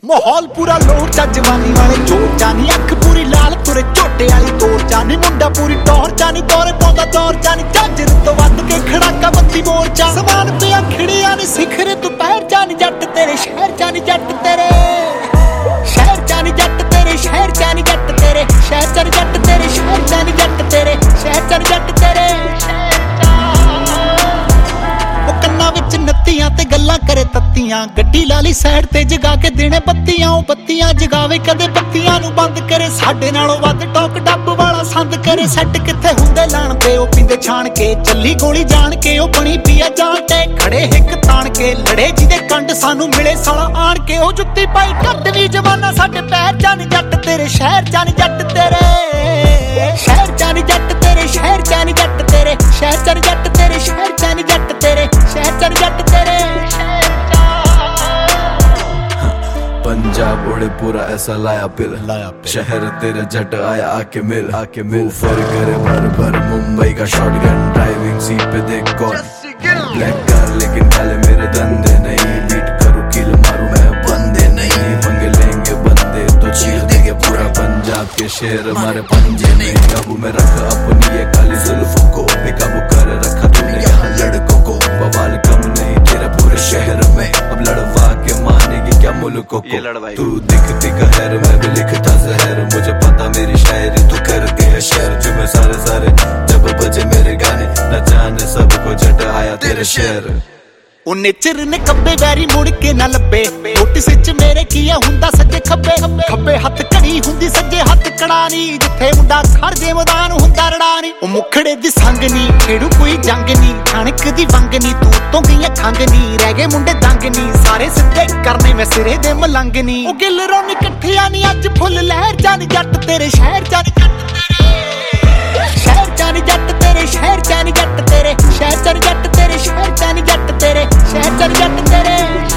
माहौल पूरा लोर चा जवानी वाले जोर जानी अख पूरी लाल तुरे झोटे वाली तोड़ जानी मुंडा पूरी टौर जानी दौरे पौंदा दौर जानी झांजर तो वध के खड़ाका बत्ती मोर चा समान पिया खिड़िया ने सिखरे तू पैर जानी जट तेरे शहर जानी जट तेरे शहर जानी जट तेरे शहर जानी जट तेरे शहर जानी जट तेरे शहर जानी जट तेरे शहर जानी जट तेरे कन्ना विच नत्तियां ते गल्लां करे तत्तियां गड्डी ला ली साइड ते जगा के देने बत्तियां ओ बत्तियां जगावे कदे बत्तियां नू बंद करे साडे नालों वध टोक डब वाला संद करे सैट किथे हुंदे लाण ते ओ पिंदे छाण के चली गोली जान के ओ बनी पिया जान ते खड़े हिक ताण के लड़े जिदे कंड सानू मिले साला आण के ओ जुत्ती पाई घट वी जवाना साडे पैर जानी जट तेरे शहर जानी जट तेरे शहर जानी जट तेरे शहर जानी जट तेरे शहर जानी जट तेरे शहर जानी जट तेरे शहर जानी जट तेरे पंजाब उड़े पूरा ऐसा लाया पिल शहर तेरे जट आया आके मिल फर करे भर भर मुंबई का शॉटगन ड्राइविंग सीट पे देख कौन ब्लैक कार लेकिन काले मेरे धंधे नहीं बीट करूं किल मारूं मैं बंदे नहीं पंगे लेंगे बंदे तो चीर देंगे पूरा पंजाब के शेर हमारे पंजे में काबू में रखा अपनी ये काली जुल्फों को बेकाबू कर रखा तूने यहाँ लड़कों को बवाल कम नहीं तेरा पूरे शहर में अब लड़वा के मानेगी क्या मुल्कों को तू दिखती कहर मैं भी लिखता जहर मुझे पता मेरी शायरी तू करती है शेर जो मैं सारे जब बजे मेरे गाने न जाने सबको जट आया तेरे शेर ਉਹ ਨੇਚਰ ਨੇ ਕੱਬੇ ਵੈਰੀ ਮੁੜ ਕੇ ਨਾ ਲੱਭੇ ਨੋਟਿਸ ਵਿੱਚ ਮੇਰੇ ਕੀਆ ਹੁੰਦਾ ਸੱਜੇ ਖੱਬੇ ਖੱਬੇ ਹੱਥ ਘੜੀ ਹੁੰਦੀ ਸੱਜੇ ਹੱਥ ਕੜਾਣੀ ਜਿੱਥੇ ਮੁੰਡਾ ਖੜ ਜੇ ਮੈਦਾਨ ਹੁੰਦਾ ਰੜਾਣੀ ਉਹ ਮੁਖੜੇ ਦੀ ਸੰਗ ਨੀ ਖੇੜੂ ਕੋਈ ਜੰਗ ਨੀ ਖਾਣਕ ਦੀ ਵੰਗ ਨੀ ਤੂੰ ਤੋਂ ਗਈਆਂ ਖੰਗ ਨੀ ਰਹਿ ਗਏ ਮੁੰਡੇ ਦੰਗ ਨੀ ਸਾਰੇ ਸਿੱਧੇ ਕਰਨੇ ਮੈਂ ਸਿਰੇ ਦੇ ਮਲੰਗ ਨੀ ਉਹ ਗਿੱਲ ਰੋਣੀ ਇਕੱਠਿਆਂ ਨੀ ਅੱਜ ਫੁੱਲ ਲਹਿਰ ਜਾਣੀ ਜੱਟ ਤੇਰੇ ਸ਼ਹਿਰ ਜਾਣੀ ਜੱਟ ਤੇਰੇ ਸ਼ਹਿਰ ਜਾਣੀ ਜੱਟ ਤੇਰੇ ਸ਼ਹਿਰ ਜਾਣੀ ਜੱਟ ਤੇਰੇ ਸ਼ਹਿਰ ਜਾਣੀ ਜੱਟ ਤੇਰੇ ਸ਼ਹਿਰ ਜਾਣੀ ਜੱਟ ਤੇਰੇ शहर चल जट तेरे।